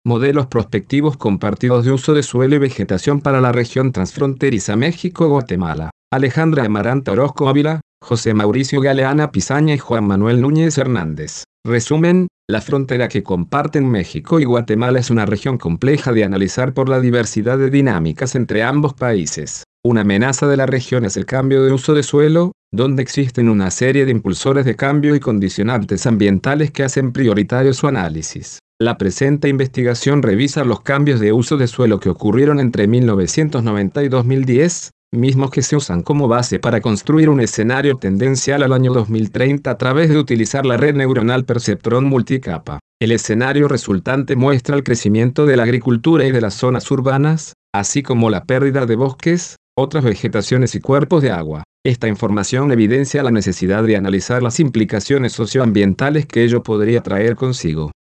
Modelos prospectivos compartidos de uso de suelo y vegetación para la región transfronteriza México-Guatemala. Alejandra Amaranta Orozco Ávila, José Mauricio Galeana Pizaña y Juan Manuel Núñez Hernández. Resumen, la frontera que comparten México y Guatemala es una región compleja de analizar por la diversidad de dinámicas entre ambos países. Una amenaza de la región es el cambio de uso de suelo, donde existen una serie de impulsores de cambio y condicionantes ambientales que hacen prioritario su análisis. La presente investigación revisa los cambios de uso de suelo que ocurrieron entre 1990 y 2010, mismos que se usan como base para construir un escenario tendencial al año 2030 a través de utilizar la red neuronal perceptrón multicapa. El escenario resultante muestra el crecimiento de la agricultura y de las zonas urbanas, así como la pérdida de bosques, otras vegetaciones y cuerpos de agua. Esta información evidencia la necesidad de analizar las implicaciones socioambientales que ello podría traer consigo.